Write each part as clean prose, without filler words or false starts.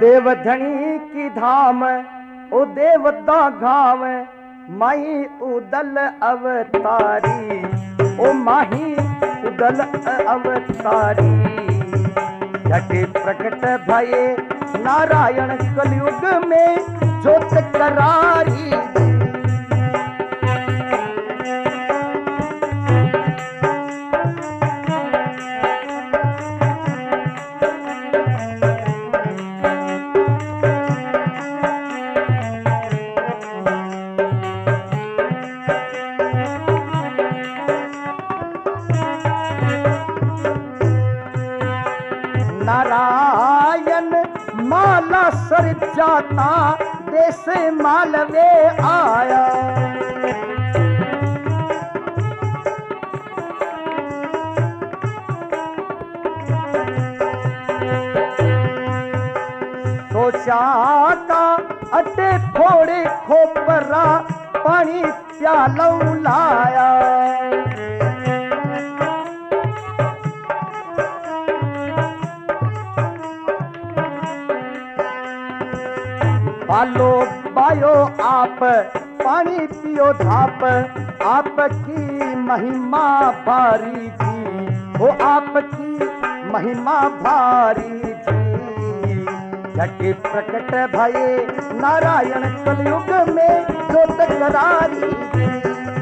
देवधनी की धाम ओ देवता घाव माही उदल अवतारी ओ माही उदल अवतारी झटे प्रकट भये नारायण कलयुग में ज्योत करारी नारायण माला सर जाता देश मालवे आया सोचा का अटे फोड़े खोपरा पानी प्यालो लाया बालो बायो आप पानी पियो धाप आपकी महिमा भारी जी हो आपकी महिमा भारी जी झटे प्रकट भये नारायण कलयुग में ज्योत करारी जी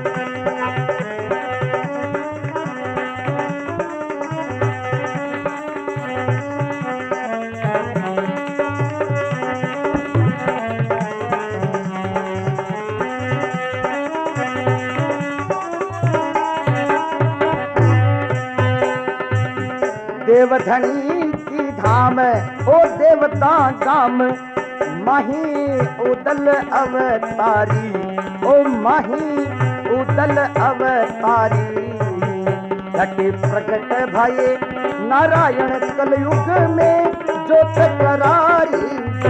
देवधनी की धाम ओ देवता गाम माही उदल अवतारी ओ माही उदल अवतारी झटे प्रकट भये नारायण कलयुग में ज्योत करारी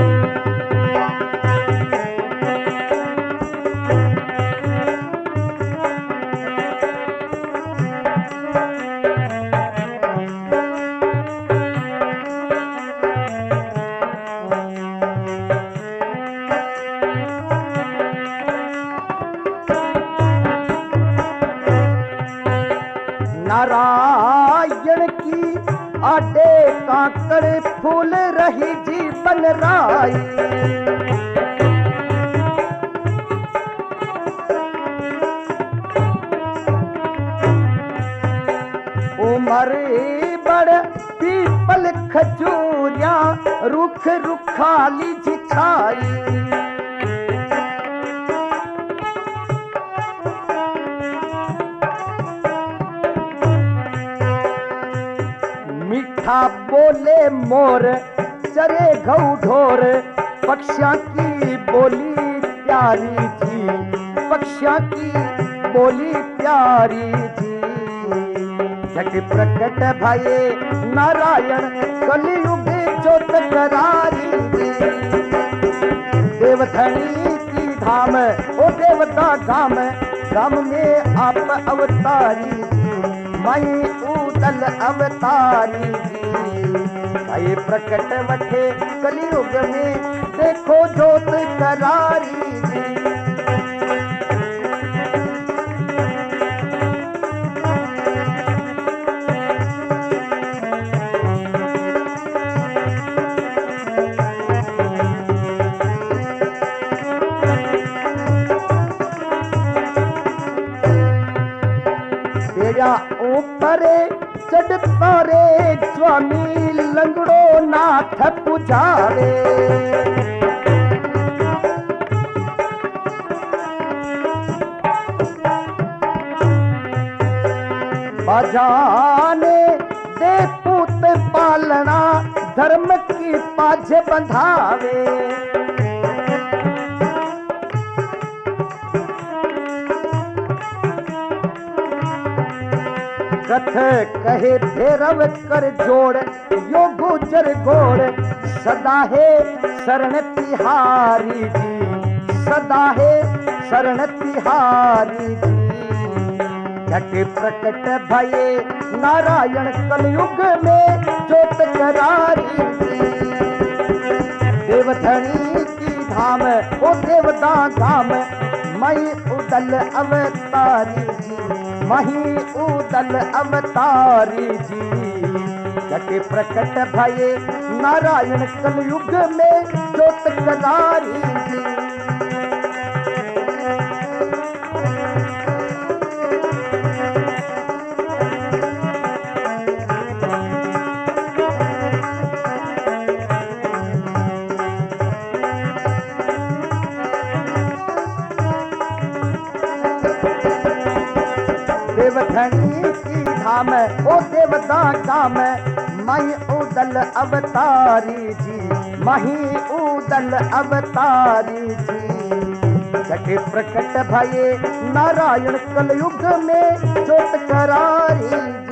नारायण की आडे काकड़ फूल रही जीवन राई उमर बड़ पीपल खजूरिया रुख रुखाली छिछाई बोले मोर चरे गऊ ढोर पक्षियां की बोली प्यारी थी पक्षियां की बोली प्यारी थी झट प्रकट भये नारायण कलयुग ज्योत करारी देवधनी की धाम ओ देवता गाम गाम में आप अवतारी माई उदल अवतारी भाई प्रकट वठे कलयुग में देखो ज्योत करारी तेरा ऊपरे चढ़ता रे स्वामी लंगड़ो नाथ पुजारे बजाने दे पूत पालना धर्म की पाछ बंधावे कथ कहे भैरव कर जोड़ यो गुजर घोड़ सदा है शरण तिहारी जी सदा है शरण तिहारी जी झट प्रकट भये नारायण कलयुग में ज्योत करारी देवधनी की धाम ओ देवदा धाम मई उदल अवतारी जी मही उदल अवतारी जी जके प्रकट भये नारायण कलयुग में ज्योत कदारी जी देवधनी की धाम ओ देवता काम मही उदल अवतारी जी मही उदल अवतारी जी जगे प्रकट भये नारायण कलयुग में ज्योत करारी